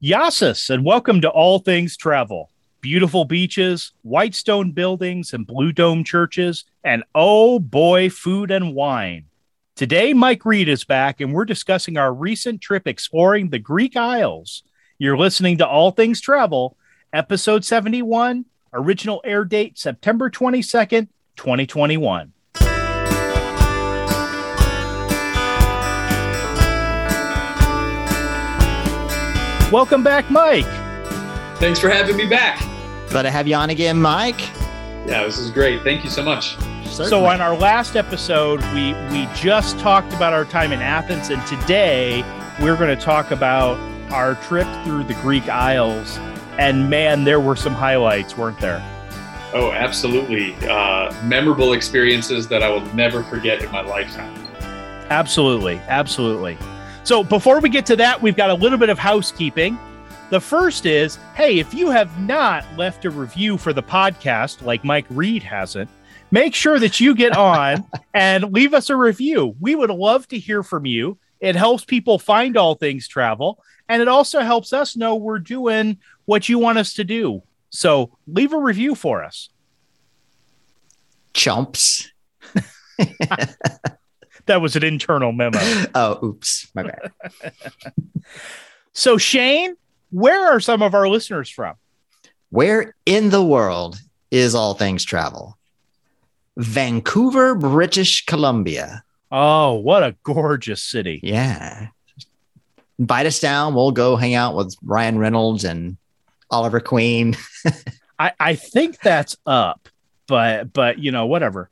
Yasis, and welcome to All Things Travel. Beautiful beaches, white stone buildings, and blue dome churches, and oh boy, food and wine. Today, Mike Reed is back, and we're discussing our recent trip exploring the Greek Isles. You're listening to All Things Travel, episode 71, original air date September 22nd, 2021. Welcome back, Mike. Thanks for having me back. Glad to have you on again, Mike. Yeah, this is great. Thank you so much. Certainly. So on our last episode, we just talked about our time in Athens, and today we're going to talk about our trip through the Greek Isles. And man, there were some highlights, weren't there? Oh, absolutely. Memorable experiences that I will never forget in my lifetime. Absolutely. So before we get to that, we've got a little bit of housekeeping. The first is, hey, if you have not left a review for the podcast, like Mike Reed hasn't, make sure that you get on and leave us a review. We would love to hear from you. It helps people find All Things Travel, and it also helps us know we're doing what you want us to do. So leave a review for us. Chumps. That was an internal memo. Oh, oops. My bad. So, Shane, where are some of our listeners from? Where in the world is All Things Travel? Vancouver, British Columbia. Oh, what a gorgeous city. Yeah. Invite us down. We'll go hang out with Ryan Reynolds and Oliver Queen. I think that's up, but you know, whatever.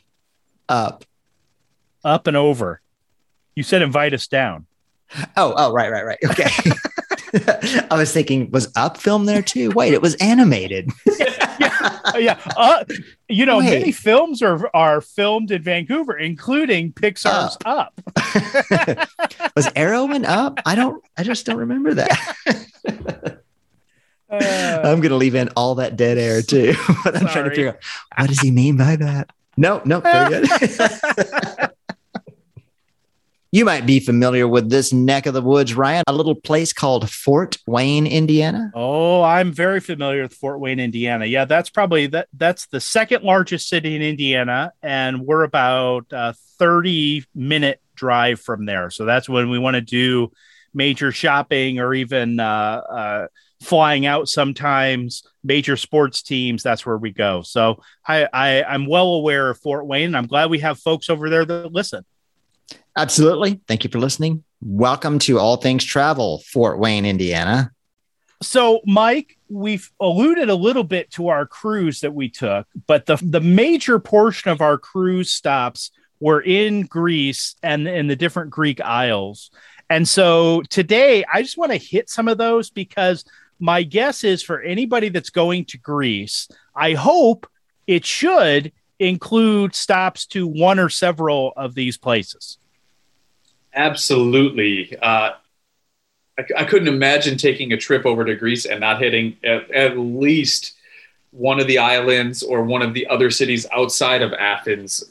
Up and over. You said invite us down. Oh, right. Okay. I was thinking, was Up filmed there too? Wait, it was animated. Yeah. Many films are filmed in Vancouver, incling Pixar's Up. Was Arrow in Up? I just don't remember that. I'm going to leave in all that dead air too. But I'm trying to figure out, what does he mean by that? No, very good. You might be familiar with this neck of the woods, Ryan, a little place called Fort Wayne, Indiana. Oh, I'm very familiar with Fort Wayne, Indiana. Yeah, that's the second largest city in Indiana, and we're about a 30-minute drive from there. So that's when we want to do major shopping or even flying out sometimes, major sports teams. That's where we go. So I'm well aware of Fort Wayne, and I'm glad we have folks over there that listen. Absolutely. Thank you for listening. Welcome to All Things Travel, Fort Wayne, Indiana. So, Mike, we've alluded a little bit to our cruise that we took, but the major portion of our cruise stops were in Greece and in the different Greek Isles. And so today, I just want to hit some of those because my guess is for anybody that's going to Greece, I hope it should include stops to one or several of these places. Absolutely. I couldn't imagine taking a trip over to Greece and not hitting at least one of the islands or one of the other cities outside of Athens.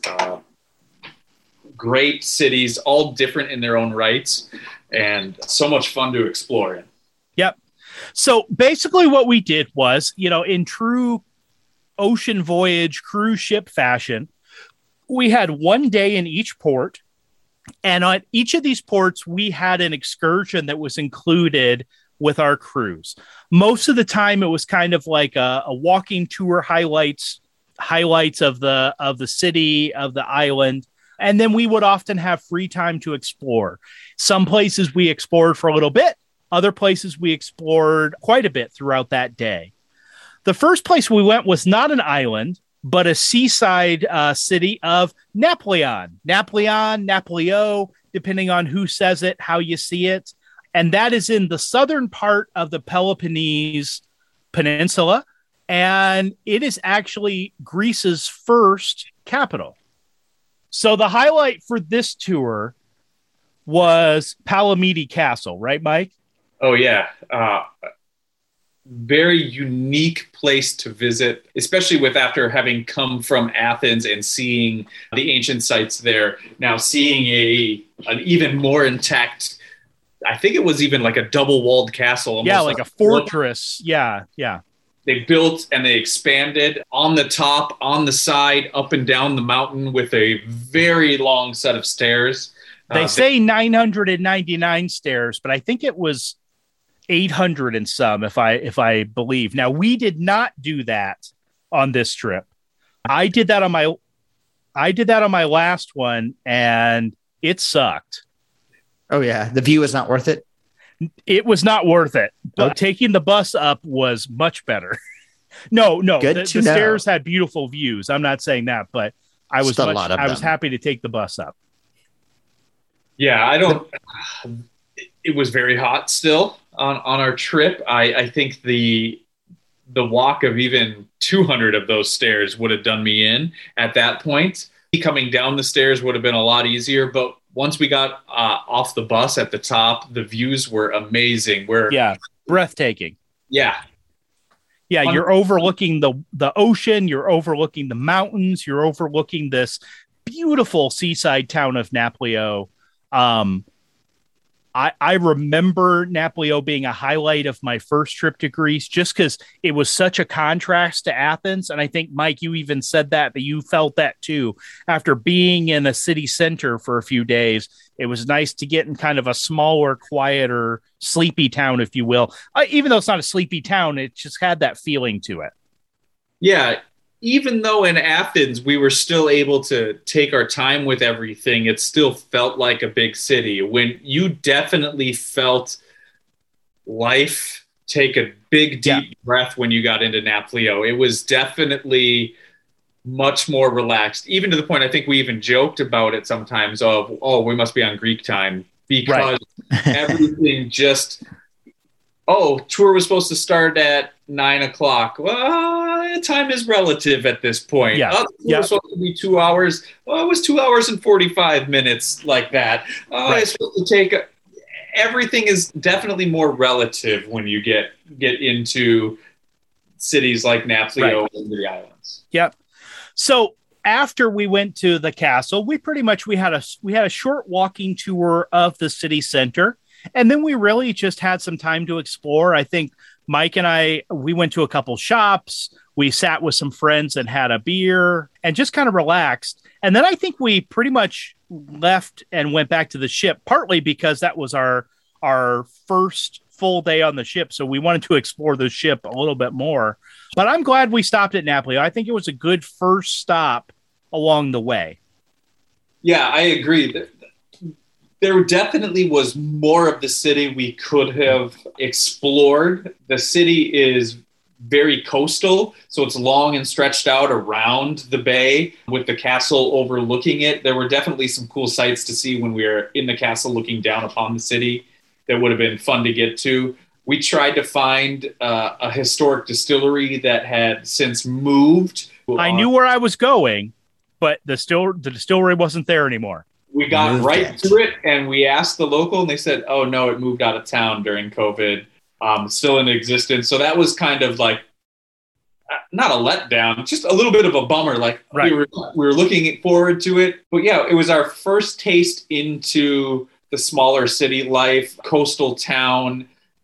Great cities, all different in their own rights, and so much fun to explore in. Yep. So basically what we did was, in true ocean voyage cruise ship fashion, we had one day in each port. And on each of these ports, we had an excursion that was included with our cruise. Most of the time, it was kind of like a walking tour, highlights of the city, of the island. And then we would often have free time to explore. Some places we explored for a little bit. Other places we explored quite a bit throughout that day. The first place we went was not an island, but a seaside city of Napoleon, Naplio, depending on who says it, how you see it. And that is in the southern part of the Peloponnese Peninsula. And it is actually Greece's first capital. So the highlight for this tour was Palamidi Castle, right, Mike? Oh, yeah. Very unique place to visit, especially after having come from Athens and seeing the ancient sites there. Now seeing an even more intact I think it was even like a double walled castle. Yeah, like a fortress. Yeah. They built and they expanded on the top, on the side, up and down the mountain with a very long set of stairs. They say 999 stairs, but I think it was 800 and some, if I believe. Now, we did not do that on this trip. I did that on my last one, and it sucked. Oh yeah, the view is not worth it. It was not worth it, but taking the bus up was much better. No, the stairs had beautiful views. I'm not saying that, but I was happy to take the bus up. Yeah, it was very hot still on our trip. I think the walk of even 200 of those stairs would have done me in at that point. Coming down the stairs would have been a lot easier, but once we got off the bus at the top, the views were amazing. Breathtaking. Yeah. Yeah, you're overlooking the ocean, you're overlooking the mountains, you're overlooking this beautiful seaside town of Napoleo. I remember Napoleo being a highlight of my first trip to Greece just because it was such a contrast to Athens. And I think, Mike, you even said that you felt that too. After being in a city center for a few days, it was nice to get in kind of a smaller, quieter, sleepy town, if you will. Even though it's not a sleepy town, it just had that feeling to it. Yeah. Even though in Athens we were still able to take our time with everything, it still felt like a big city. When you definitely felt life take a big, deep breath when you got into Napoleo. It was definitely much more relaxed, even to the point I think we even joked about it sometimes of, oh, we must be on Greek time because everything just... Oh, tour was supposed to start at 9:00. Well, time is relative at this point. Yeah. Oh, the tour was supposed to be 2 hours. Well, it was 2 hours and 45 minutes like that. Oh, it's supposed to take... Everything is definitely more relative when you get into cities like Napoleo and the islands. Yep. So after we went to the castle, we had a short walking tour of the city center. And then we really just had some time to explore. I think Mike and we went to a couple shops. We sat with some friends and had a beer and just kind of relaxed. And then I think we pretty much left and went back to the ship, partly because that was our first full day on the ship. So we wanted to explore the ship a little bit more. But I'm glad we stopped at Napoleo. I think it was a good first stop along the way. Yeah, I agree. There definitely was more of the city we could have explored. The city is very coastal, so it's long and stretched out around the bay with the castle overlooking it. There were definitely some cool sights to see when we were in the castle looking down upon the city that would have been fun to get to. We tried to find a historic distillery that had since moved. I knew where I was going, but the distillery wasn't there anymore. We got to it, and we asked the local, and they said, oh, no, it moved out of town during COVID, still in existence. So that was kind of like, not a letdown, just a little bit of a bummer. Like we were looking forward to it. But yeah, it was our first taste into the smaller city life, coastal town.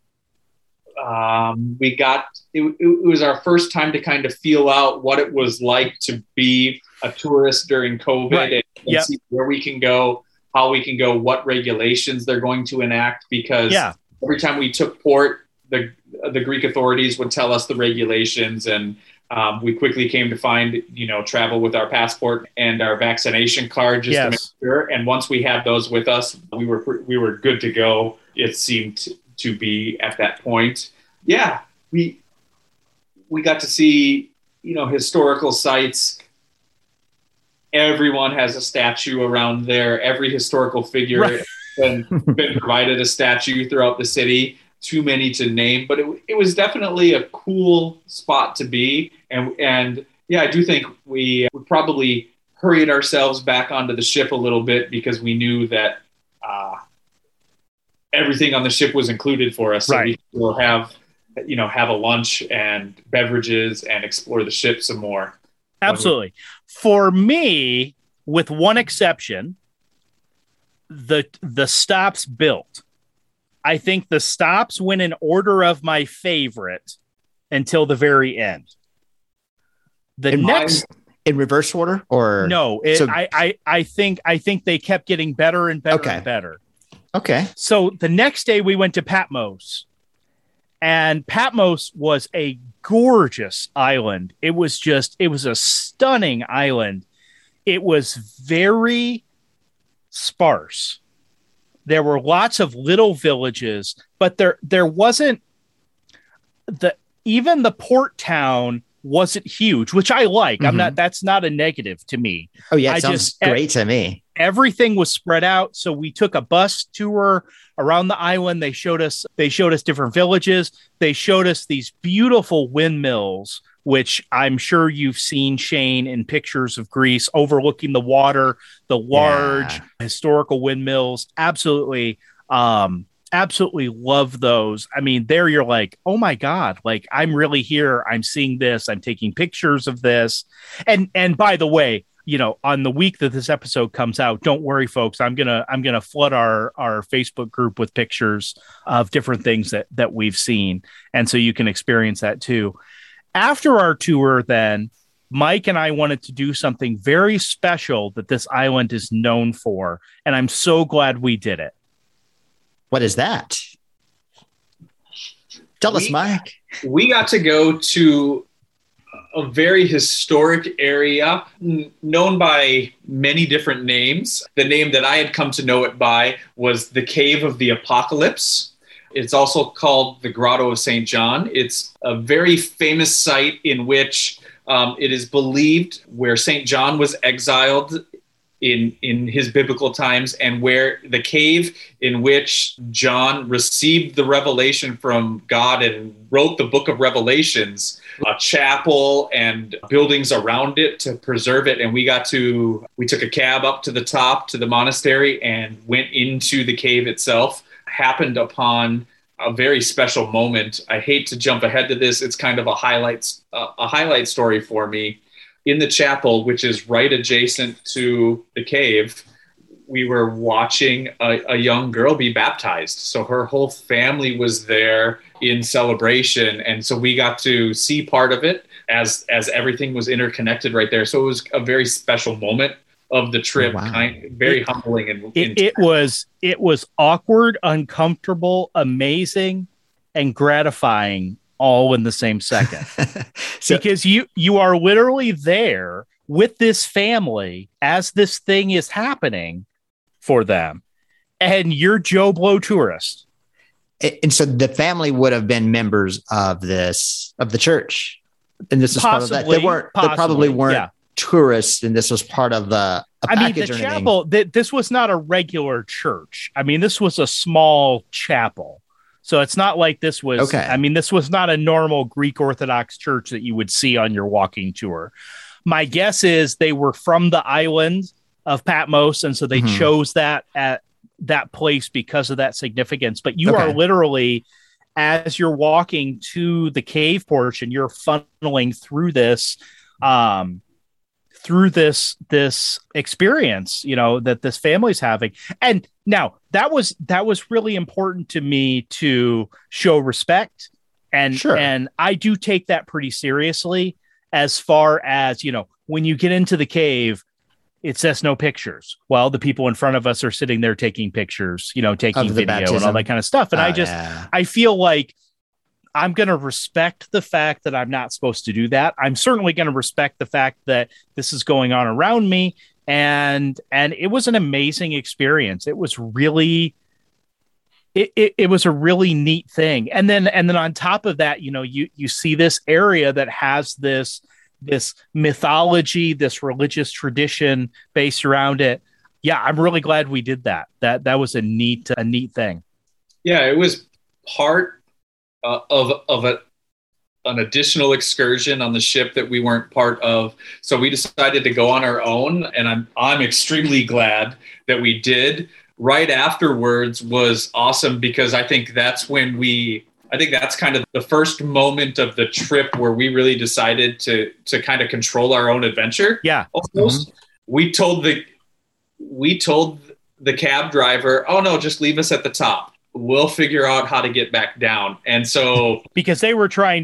It was our first time to kind of feel out what it was like to be a tourist during COVID and see where we can go, how we can go, what regulations they're going to enact. Because every time we took port, the Greek authorities would tell us the regulations, and we quickly came to find, travel with our passport and our vaccination card just to make sure. And once we had those with us, we were good to go. It seemed to be at that point. Yeah, we got to see, historical sites. Everyone has a statue around there. Every historical figure has been provided a statue throughout the city. Too many to name, but it was definitely a cool spot to be. And yeah, I do think we probably hurried ourselves back onto the ship a little bit because we knew that everything on the ship was included for us. So we will have a lunch and beverages and explore the ship some more. Absolutely. For me, with one exception, the stops built. I think the stops went in order of my favorite until the very end. In reverse order, or no? I think they kept getting better and better and better. Okay. So the next day we went to Patmos, and Patmos was a gorgeous island. It was a stunning island. It was very sparse. There were lots of little villages, but there wasn't even the port town wasn't huge, which I like. That's not a negative to me. Oh yeah, it sounds great to me. Everything was spread out. So we took a bus tour around the island. They showed us different villages. They showed us these beautiful windmills, which I'm sure you've seen, Shane, in pictures of Greece, overlooking the water, the large historical windmills. Absolutely. Absolutely love those. I mean, there you're like, oh my God, like I'm really here. I'm seeing this. I'm taking pictures of this. And by the way, on the week that this episode comes out, don't worry, folks. I'm gonna flood our Facebook group with pictures of different things that we've seen, and so you can experience that too. After our tour, then Mike and I wanted to do something very special that this island is known for, and I'm so glad we did it. What is that? Tell us, Mike. We got to go to a very historic area known by many different names. The name that I had come to know it by was the Cave of the Apocalypse. It's also called the Grotto of St. John. It's a very famous site in which it is believed where St. John was exiled in his biblical times, and where the cave in which John received the revelation from God and wrote the book of Revelations, a chapel and buildings around it to preserve it. And we took a cab up to the top to the monastery and went into the cave itself. Happened upon a very special moment. I hate to jump ahead to this. It's kind of a highlight story for me. In the chapel, which is right adjacent to the cave, we were watching a young girl be baptized. So her whole family was there in celebration. And so we got to see part of it as everything was interconnected right there. So it was a very special moment of the trip. Wow. Very humbling. It was awkward, uncomfortable, amazing, and gratifying all in the same second. Because you are literally there with this family as this thing is happening for them, and you're Joe Blow tourist. And so the family would have been members of the church, and this is part of that. They probably weren't tourists, and this was part of the package. The chapel. This was not a regular church. I mean, this was a small chapel. So it's not like this was, okay. I mean, this was not a normal Greek Orthodox church that you would see on your walking tour. My guess is they were from the island of Patmos, and so they chose that at that place because of that significance. But you are literally, as you're walking to the cave portion, you're funneling through this experience, that this family's having. And now that was really important to me to show respect. And, and I do take that pretty seriously as far as, when you get into the cave, it says no pictures. Well, the people in front of us are sitting there taking pictures, taking video baptism and all that kind of stuff. And I feel like I'm going to respect the fact that I'm not supposed to do that. I'm certainly going to respect the fact that this is going on around me. And it was an amazing experience. It was really, it was a really neat thing. And then on top of that, you see this area that has this mythology, this religious tradition based around it. Yeah, I'm really glad we did that. That was a neat thing. Yeah, it was part of an additional excursion on the ship that we weren't part of. So we decided to go on our own, and I'm extremely glad that we did. Right afterwards was awesome, because I think that's kind of the first moment of the trip where we really decided to kind of control our own adventure. Yeah. Almost. We told the cab driver, "Oh no, just leave us at the top. we'll figure out how to get back down. And so because they were trying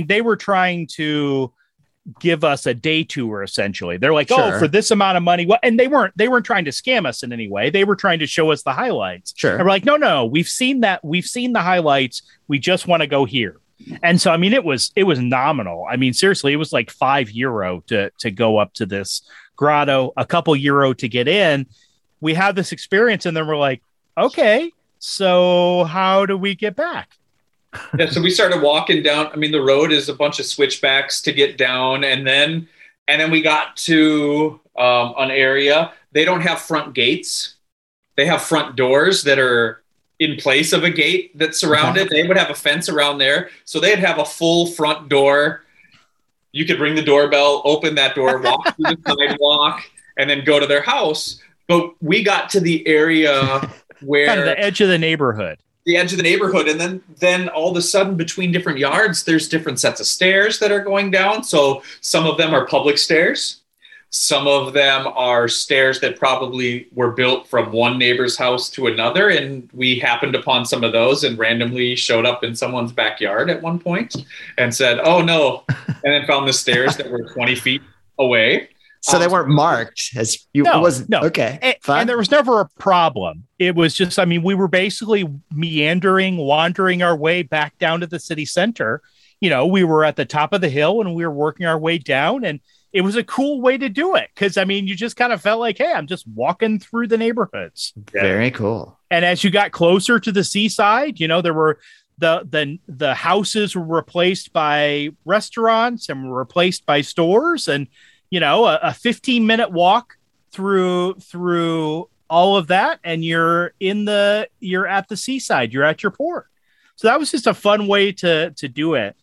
to give us a day tour. Essentially, they're like, Sure. oh, for this amount of money. Well, and they weren't trying to scam us in any way. They were trying to show us the highlights. Sure. And we're like, no, we've seen that. We've seen the highlights. We just want to go here. And so, I mean, it was nominal. I mean, seriously, it was like €5 to go up to this grotto, a couple euro to get in. We had this experience, and then we're like, okay, so how do we get back? Yeah, so we started walking down. I mean, the road is a bunch of switchbacks to get down, and then we got to an area. They don't have front gates; they have front doors that are in place of a gate that's surrounded. They would have a fence around there, so they'd have a full front door. You could ring the doorbell, open that door, walk through the sidewalk, and then go to their house. But we got to the area where kind of the edge of the neighborhood. And then all of a sudden, between different yards, there's different sets of stairs that are going down. So some of them are public stairs. Some of them are stairs that probably were built from one neighbor's house to another. And we happened upon some of those and randomly showed up in someone's backyard at one point and said, oh, no. And then found the stairs that were 20 feet away. So they weren't marked as you. No. Okay. And there was never a problem. It was just, I mean, we were basically wandering our way back down to the city center. You know, we were at the top of the hill and we were working our way down, and it was a cool way to do it. Cause I mean, you just kind of felt like, hey, I'm just walking through the neighborhoods. Very cool. And as you got closer to the seaside, you know, there were the houses were replaced by restaurants and were replaced by stores, and you know, a 15-minute walk through all of that, and you're at the seaside, you're at your port. So that was just a fun way to do it.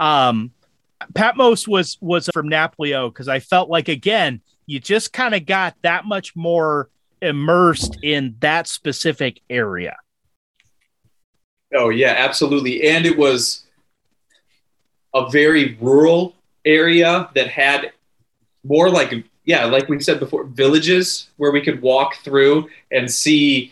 Patmos was from Napolio because I felt like, again, you just kind of got that much more immersed in that specific area. Oh yeah, absolutely. And it was a very rural area that had more like we said before, villages where we could walk through and see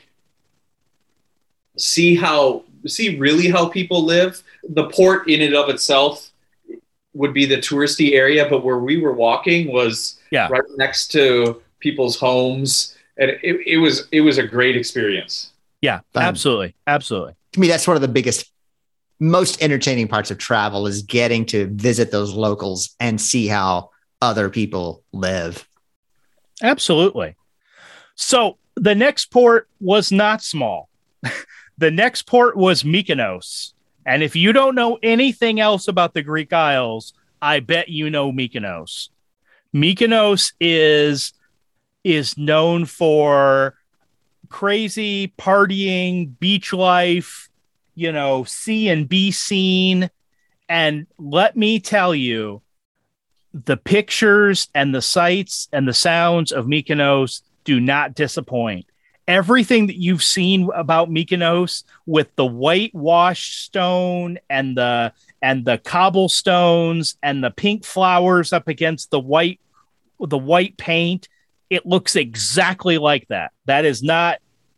really how people live. The port in and of itself would be the touristy area, but where we were walking was right next to people's homes, and it was a great experience. Yeah, absolutely. To me, that's one of the biggest, most entertaining parts of travel is getting to visit those locals and see how other people live. Absolutely. So the next port was not small. The next port was Mykonos. And if you don't know anything else about the Greek Isles, I bet you know Mykonos. Mykonos is known for crazy partying, beach life, you know, C and B scene. And let me tell you, the pictures and the sights and the sounds of Mykonos do not disappoint. Everything that you've seen about Mykonos with the whitewashed stone and the cobblestones and the pink flowers up against the white paint, it looks exactly like that. That is not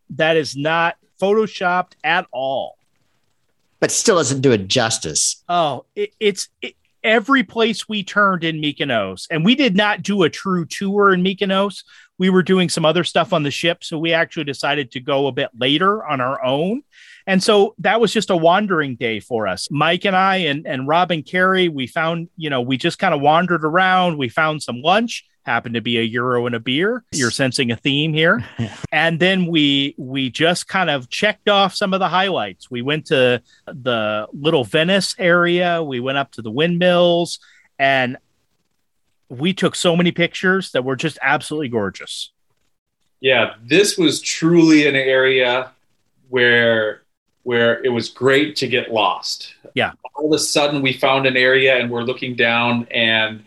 photoshopped at all. But still doesn't do it justice. Oh, it's every place we turned in Mykonos, and we did not do a true tour in Mykonos. We were doing some other stuff on the ship, so we actually decided to go a bit later on our own. And so that was just a wandering day for us. Mike and I and Rob and Carrie, we found, you know, we just kind of wandered around. We found some lunch, happened to be €1 and a beer. You're sensing a theme here. And then we just kind of checked off some of the highlights. We went to the Little Venice area. We went up to the windmills, and we took so many pictures that were just absolutely gorgeous. Yeah, this was truly an area where it was great to get lost. Yeah. All of a sudden we found an area and we're looking down, and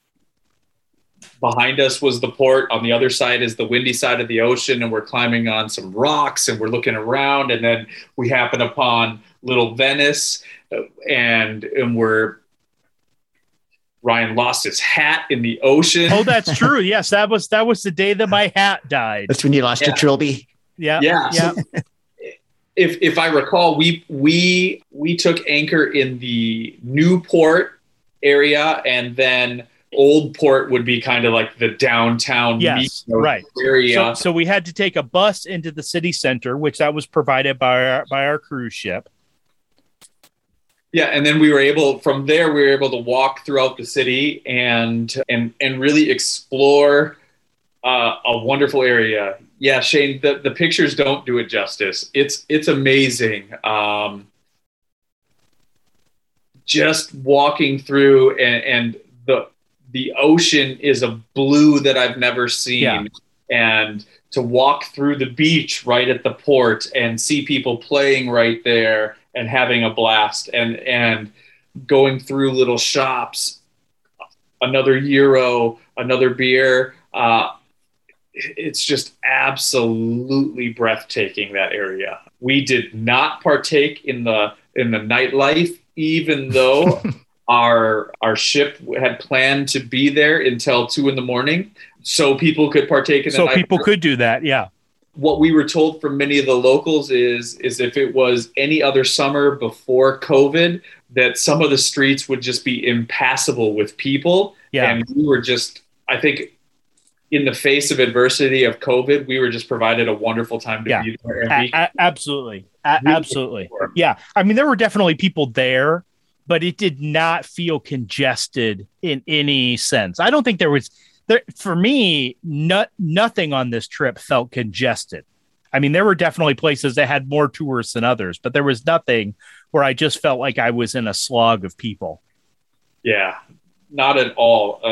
behind us was the port. On the other side is the windy side of the ocean, and we're climbing on some rocks and we're looking around, and then we happen upon Little Venice, and Ryan lost his hat in the ocean. Oh, that's true. Yes, that was the day that my hat died. That's when you lost your trilby. Yeah. Yeah. if I recall, we took anchor in the Newport area, and then Old Port would be kind of like the downtown right area. So we had to take a bus into the city center, which that was provided by our cruise ship. Yeah, and then from there we were able to walk throughout the city and really explore a wonderful area. Yeah, Shane, the pictures don't do it justice. It's amazing. Just walking through and the ocean is a blue that I've never seen. Yeah. And to walk through the beach right at the port and see people playing right there and having a blast and going through little shops, another gyro, another beer. It's just absolutely breathtaking, that area. We did not partake in the nightlife, even though our ship had planned to be there until 2 a.m. so people could partake in the night. So people could do that, yeah. What we were told from many of the locals is if it was any other summer before COVID, that some of the streets would just be impassable with people. Yeah. And we were just, I think, in the face of adversity of COVID, we were just provided a wonderful time to be there. Absolutely. Absolutely. Yeah. I mean, there were definitely people there, but it did not feel congested in any sense. I don't think there was... for me, nothing on this trip felt congested. I mean, there were definitely places that had more tourists than others, but there was nothing where I just felt like I was in a slog of people. Yeah, not at all.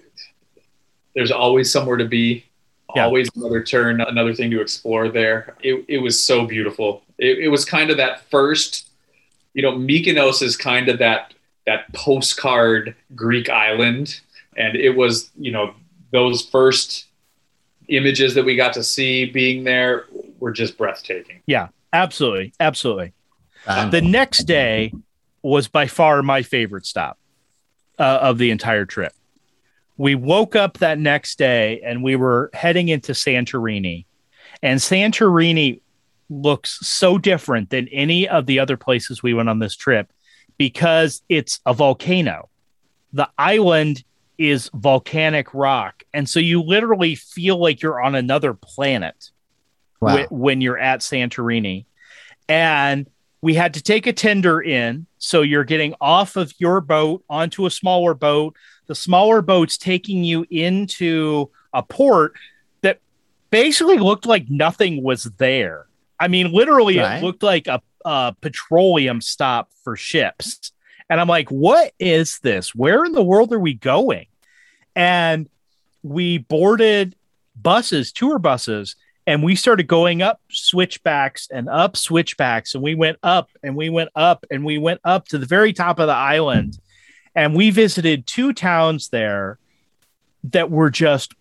There's always somewhere to be, always another turn, another thing to explore there. It was so beautiful. It was kind of that first, Mykonos is kind of that postcard Greek island. And it was, those first images that we got to see being there were just breathtaking. Yeah, absolutely. Absolutely. The next day was by far my favorite stop of the entire trip. We woke up that next day and we were heading into Santorini. And Santorini looks so different than any of the other places we went on this trip because it's a volcano. The island is volcanic rock. And so you literally feel like you're on another planet when you're at Santorini. And we had to take a tender in. So you're getting off of your boat onto a smaller boat. The smaller boat's taking you into a port that basically looked like nothing was there. I mean, literally, It looked like a petroleum stop for ships. And I'm like, what is this? Where in the world are we going? And we boarded tour buses, and we started going up switchbacks. And we went up and we went up and we went up to the very top of the island. And we visited 2 towns there that were just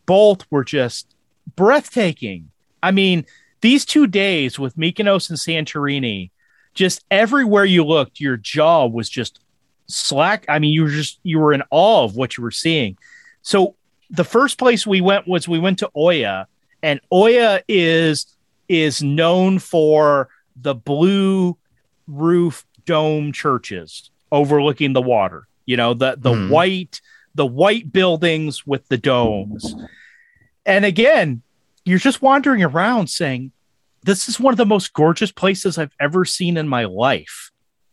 breathtaking. I mean, these 2 days with Mykonos and Santorini, just everywhere you looked, your jaw was just slack. I mean, you were in awe of what you were seeing. So the first place we went to Oia, and Oia is known for the blue roof dome churches overlooking the water. The white buildings with the domes. And again, you're just wandering around saying, this is one of the most gorgeous places I've ever seen in my life.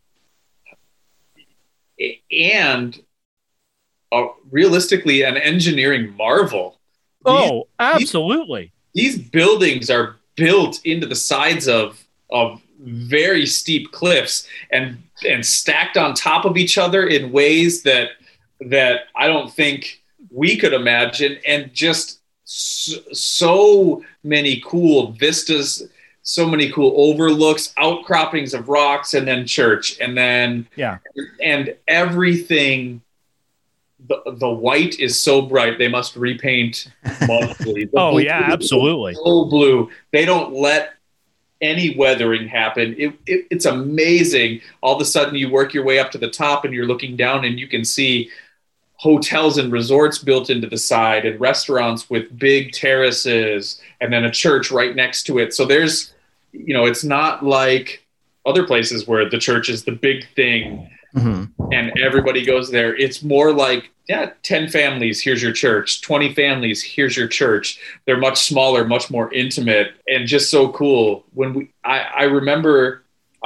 And realistically, an engineering marvel. Absolutely. These buildings are built into the sides of very steep cliffs and stacked on top of each other in ways that I don't think we could imagine, and just so many cool vistas, so many cool overlooks, outcroppings of rocks, and then church, and then and everything. The white is so bright they must repaint monthly. Absolutely. So blue. They don't let any weathering happen. It's amazing. All of a sudden you work your way up to the top and you're looking down and you can see hotels and resorts built into the side and restaurants with big terraces and then a church right next to it. So there's, it's not like other places where the church is the big thing Mm-hmm. and everybody goes there. It's more like, 10 families, here's your church. 20 families, here's your church. They're much smaller, much more intimate, and just so cool. I remember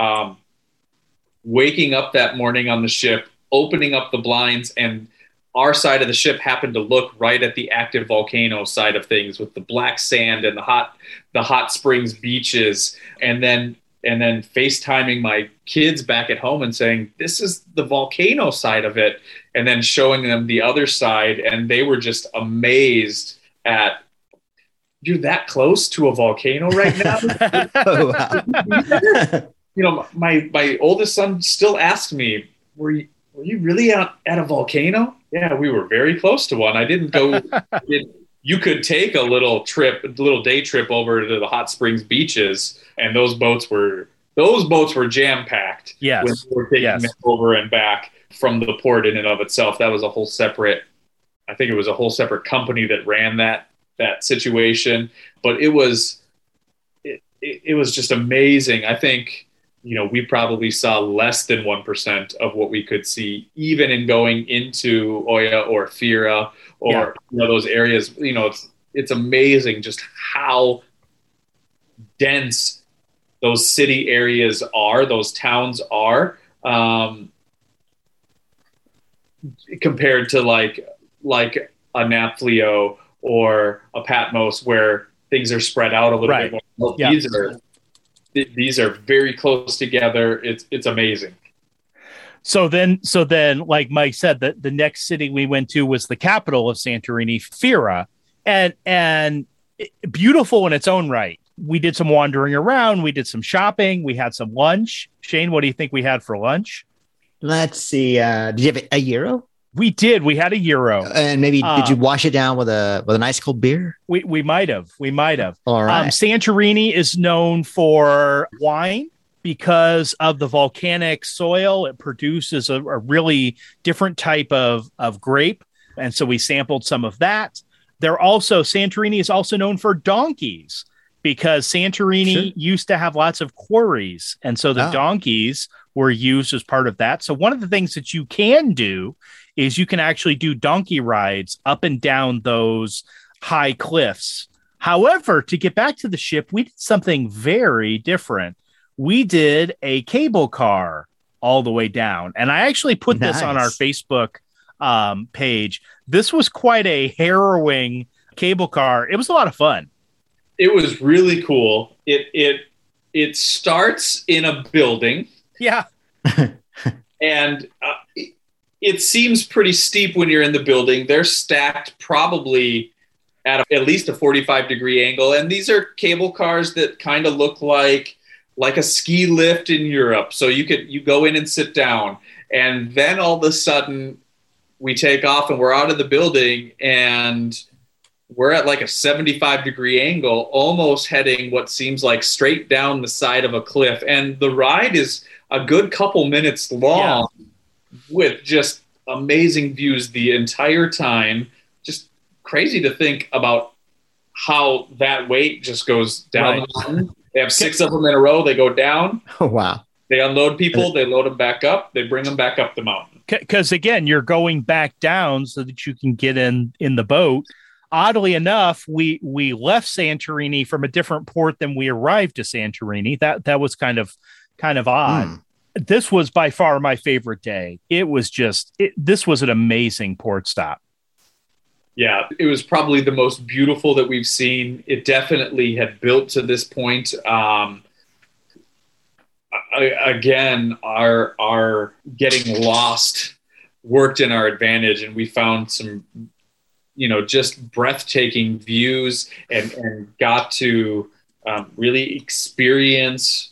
waking up that morning on the ship, opening up the blinds, and our side of the ship happened to look right at the active volcano side of things with the black sand and the hot springs beaches, and then FaceTiming my kids back at home and saying, this is the volcano side of it, and then showing them the other side. And they were just amazed at, you're that close to a volcano right now? Oh, wow. My oldest son still asks me, were you really at a volcano? Yeah, we were very close to one. I didn't go. You could take a little day trip over to the hot springs beaches, and those boats were jam packed. Yes, when we were taking them over and back from the port in and of itself. That was a whole separate. I think it was a whole separate company that ran that situation, but it was just amazing. I think, we probably saw less than 1% of what we could see, even in going into Oya or Fira or those areas. It's amazing just how dense those city areas are, those towns are, compared to like a Naphthalio or a Patmos, where things are spread out a little bit more. These are very close together. It's amazing. So then, like Mike said, the next city we went to was the capital of Santorini, Fira, and beautiful in its own right. We did some wandering around. We did some shopping. We had some lunch. Shane, what do you think we had for lunch? Let's see. Did you have a gyro? We did. We had a gyro. And maybe did you wash it down with a nice cold beer? We might have. All right. Santorini is known for wine because of the volcanic soil. It produces a really different type of grape. And so we sampled some of that. Santorini is also known for donkeys, because Santorini used to have lots of quarries. And so the donkeys were used as part of that. So one of the things that you can do is you can actually do donkey rides up and down those high cliffs. However, to get back to the ship, we did something very different. We did a cable car all the way down. And I actually put this on our Facebook page. This was quite a harrowing cable car. It was a lot of fun. It was really cool. It starts in a building. Yeah. And it seems pretty steep when you're in the building. They're stacked probably at least a 45-degree angle. And these are cable cars that kind of look like a ski lift in Europe. So you go in and sit down. And then all of a sudden we take off and we're out of the building, and we're at like a 75-degree angle, almost heading what seems like straight down the side of a cliff. And the ride is a good couple minutes long with just amazing views the entire time. Just crazy to think about how that weight just goes down the mountain. They have 6 of them in a row. They go down. Oh, wow. They unload people. They load them back up. They bring them back up the mountain. Because, again, you're going back down so that you can get in the boat. Oddly enough, we left Santorini from a different port than we arrived to Santorini. That was kind of odd. This was by far my favorite day. It was this was an amazing port stop. Yeah, it was probably the most beautiful that we've seen. It definitely had built to this point. Again, our getting lost worked in our advantage, and we found some, just breathtaking views, and got to really experience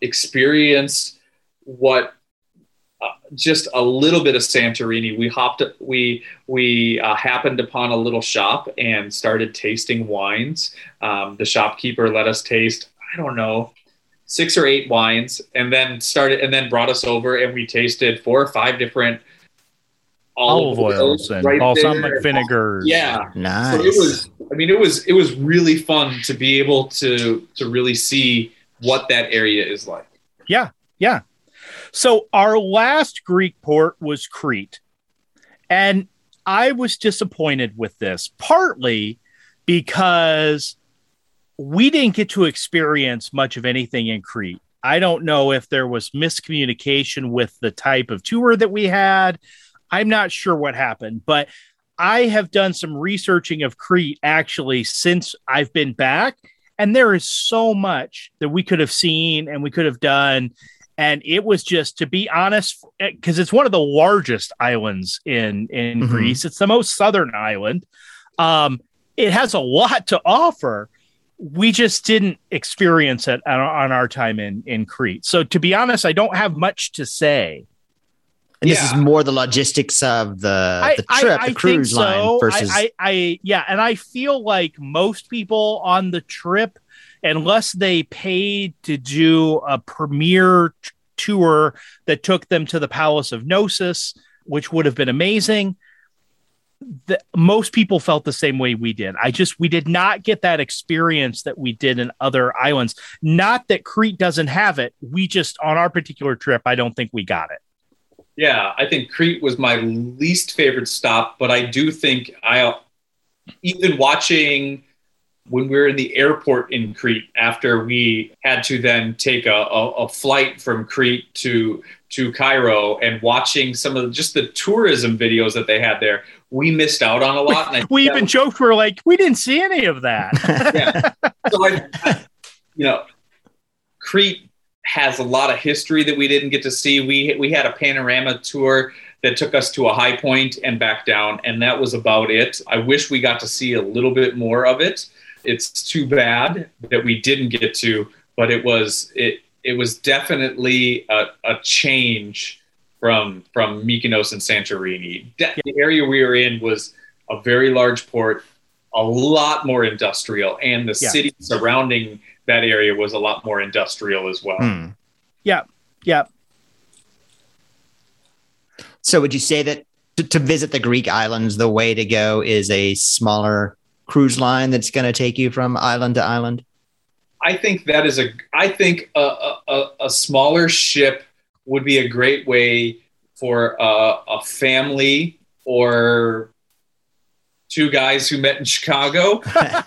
what just a little bit of Santorini. We happened upon a little shop and started tasting wines. The shopkeeper let us taste, I don't know, 6 or 8 wines, and then brought us over, and we tasted 4 or 5 different olive oils and balsamic vinegars. Yeah, nice. So it was really fun to be able to really see what that area is like. Yeah. Yeah. So our last Greek port was Crete. And I was disappointed with this, partly because we didn't get to experience much of anything in Crete. I don't know if there was miscommunication with the type of tour that we had. I'm not sure what happened, but I have done some researching of Crete actually since I've been back. And there is so much that we could have seen and we could have done. And it was just, to be honest, because it's one of the largest islands in Greece. It's the most southern island. It has a lot to offer. We just didn't experience it on our time in Crete. So to be honest, I don't have much to say. And this is more the logistics of the trip, the cruise line versus. And I feel like most people on the trip, unless they paid to do a premier tour that took them to the Palace of Knossos, which would have been amazing, most people felt the same way we did. We did not get that experience that we did in other islands. Not that Crete doesn't have it. We just, on our particular trip, I don't think we got it. Yeah, I think Crete was my least favorite stop, but I do think even watching when we were in the airport in Crete, after we had to then take a flight from Crete to Cairo, and watching some of just the tourism videos that they had there, we missed out on a lot. And we even joked, we're like, we didn't see any of that. Yeah. So Crete has a lot of history that we didn't get to see. We had a panorama tour that took us to a high point and back down, and that was about it. I wish we got to see a little bit more of it. It's too bad that we didn't get to, but it was definitely a change from Mykonos and Santorini. The area we were in was a very large port, a lot more industrial, and the city surrounding that area was a lot more industrial as well. Yeah. So would you say that to visit the Greek islands, the way to go is a smaller cruise line that's going to take you from island to island? I think a smaller ship would be a great way for a family or two guys who met in Chicago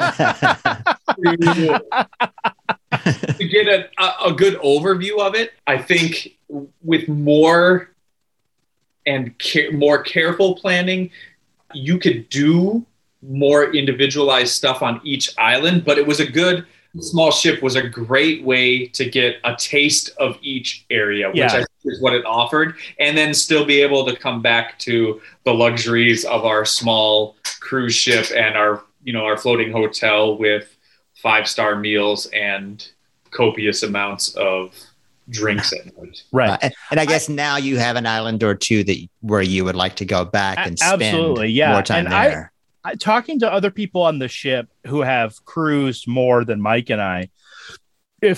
to get a good overview of it. I think with more and more careful planning, you could do more individualized stuff on each island, but small ship was a great way to get a taste of each area, which I think is what it offered, and then still be able to come back to the luxuries of our small cruise ship and our floating hotel with 5-star meals and copious amounts of drinks at night. Right. And I guess now you have an island or two where you would like to go back and spend more time there. Talking to other people on the ship who have cruised more than Mike and I, they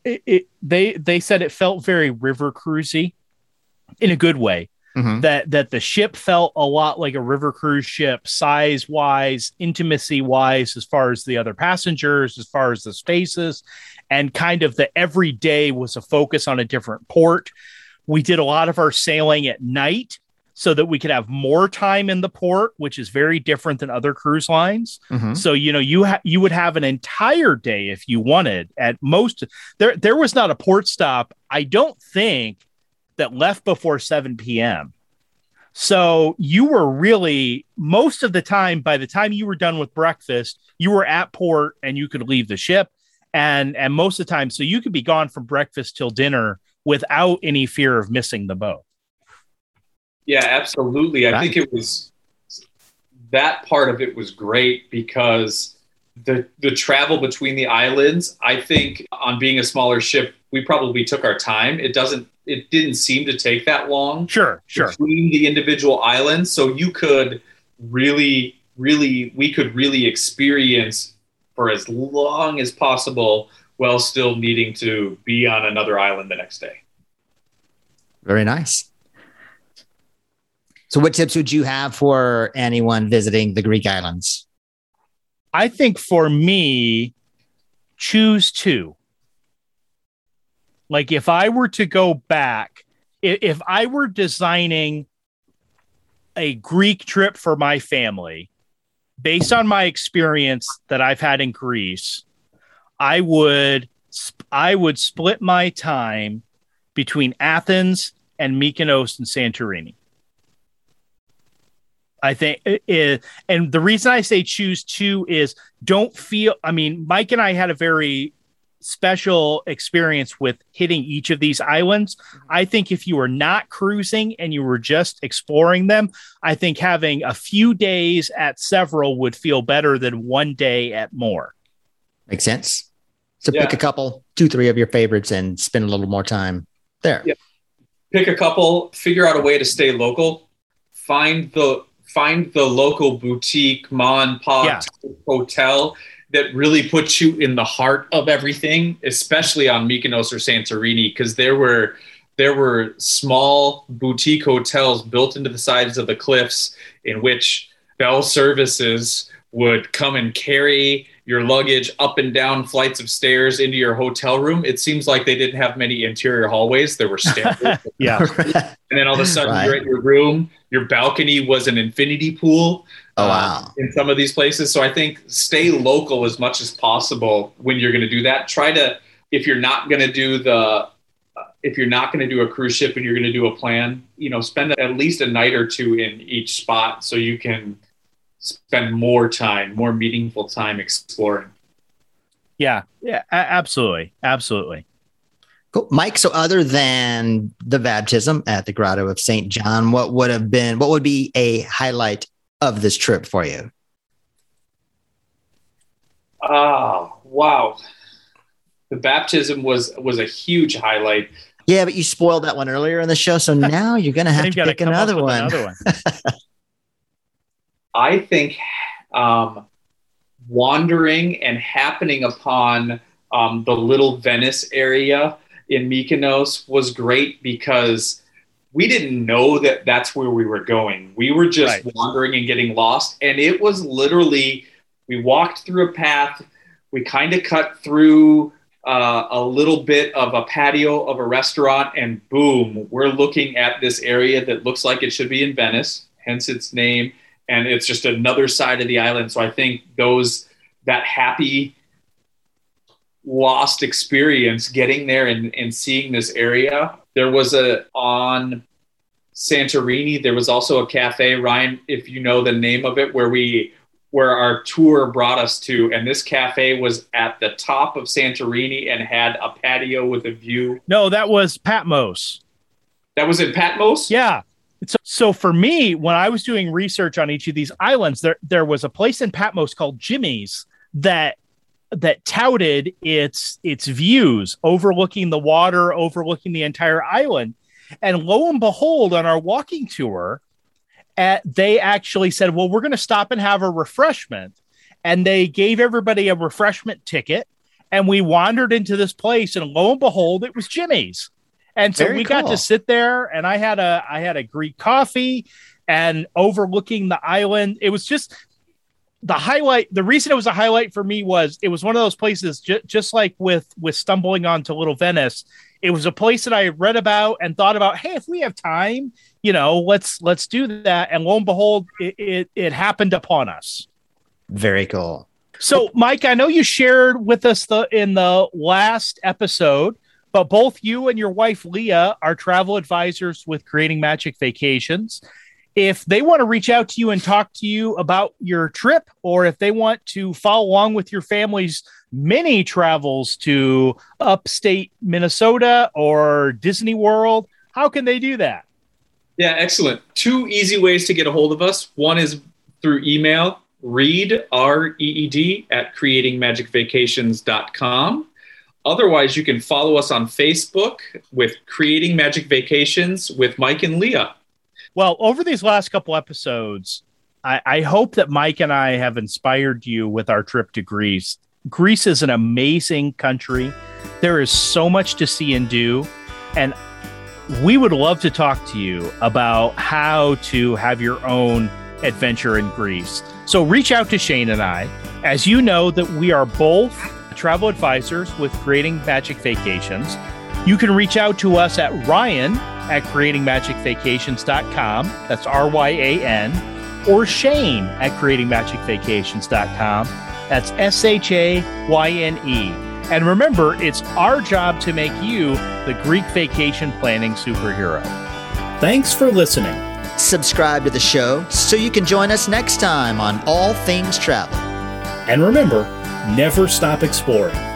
said it felt very river cruisy in a good way. Mm-hmm. That the ship felt a lot like a river cruise ship, size wise, intimacy wise, as far as the other passengers, as far as the spaces, and kind of the every day was a focus on a different port. We did a lot of our sailing at night, so that we could have more time in the port, which is very different than other cruise lines. Mm-hmm. So, you would have an entire day if you wanted. At most, there was not a port stop, I don't think, that left before 7 p.m. So you were really, most of the time, by the time you were done with breakfast, you were at port and you could leave the ship. And most of the time, so you could be gone from breakfast till dinner without any fear of missing the boat. Yeah, absolutely. I think that part of it was great because the travel between the islands, I think on being a smaller ship, we probably took our time. It didn't seem to take that long. Sure. Between the individual islands. So you could we could really experience for as long as possible while still needing to be on another island the next day. Very nice. So what tips would you have for anyone visiting the Greek islands? I think for me, choose two. Like if I were to go back, if I were designing a Greek trip for my family, based on my experience that I've had in Greece, I would split my time between Athens and Mykonos and Santorini. I think and the reason I say choose two is Mike and I had a very special experience with hitting each of these islands. I think if you were not cruising and you were just exploring them, I think having a few days at several would feel better than one day at more. Makes sense. So pick a couple, 2-3 of your favorites and spend a little more time there. Yeah. Pick a couple, figure out a way to stay local, find the local boutique, ma and pop hotel that really puts you in the heart of everything, especially on Mykonos or Santorini, because there were small boutique hotels built into the sides of the cliffs in which bell services would come and carry your luggage up and down flights of stairs into your hotel room. It seems like they didn't have many interior hallways. There were stairs. Yeah. And then all of a sudden you're at your room, your balcony was an infinity pool. Oh, wow. In some of these places. So I think stay local as much as possible when you're going to do that. Try to, if you're not going to do a cruise ship and you're going to do a plan, spend at least a night or two in each spot so you can spend more meaningful time exploring. Yeah, absolutely. Absolutely. Cool. Mike, so other than the baptism at the Grotto of St. John, what would be a highlight of this trip for you? Oh, wow. The baptism was a huge highlight. Yeah, but you spoiled that one earlier in the show, so now you're going to have to pick another one. I think wandering and happening upon the Little Venice area in Mykonos was great because we didn't know that that's where we were going. We were just wandering and getting lost. And it was literally, we walked through a path. We kind of cut through a little bit of a patio of a restaurant, and boom, we're looking at this area that looks like it should be in Venice, hence its name. And it's just another side of the island. So I think that happy lost experience getting there and seeing this area. There was on Santorini, there was also a cafe, Ryan, if you know the name of it, where our tour brought us to. And this cafe was at the top of Santorini and had a patio with a view. No, that was Patmos. That was in Patmos? Yeah. So for me, when I was doing research on each of these islands, there was a place in Patmos called Jimmy's that touted its views overlooking the water, overlooking the entire island. And lo and behold, on our walking tour, they actually said, well, we're going to stop and have a refreshment. And they gave everybody a refreshment ticket. And we wandered into this place, and lo and behold, it was Jimmy's. And so we got to sit there, and I had a Greek coffee and overlooking the island. It was just the highlight. The reason it was a highlight for me was it was one of those places, just like with stumbling onto Little Venice. It was a place that I read about and thought about, hey, if we have time, let's do that. And lo and behold, it happened upon us. Very cool. So, Mike, I know you shared with us in the last episode, but both you and your wife, Leah, are travel advisors with Creating Magic Vacations. If they want to reach out to you and talk to you about your trip, or if they want to follow along with your family's many travels to upstate Minnesota or Disney World, how can they do that? Yeah, excellent. 2 easy ways to get a hold of us. One is through email, reed, R-E-E-D, at creatingmagicvacations.com. Otherwise, you can follow us on Facebook with Creating Magic Vacations with Mike and Leah. Well, over these last couple episodes, I hope that Mike and I have inspired you with our trip to Greece. Greece is an amazing country. There is so much to see and do. And we would love to talk to you about how to have your own adventure in Greece. So reach out to Shane and I. As you know, that we are both travel advisors with Creating Magic Vacations. You can reach out to us at Ryan at creatingmagicvacations.com. That's RYAN. Or Shane at creatingmagicvacations.com. That's SHAYNE. And remember, it's our job to make you the Greek vacation planning superhero. Thanks for listening. Subscribe to the show so you can join us next time on All Things Travel. And remember, never stop exploring.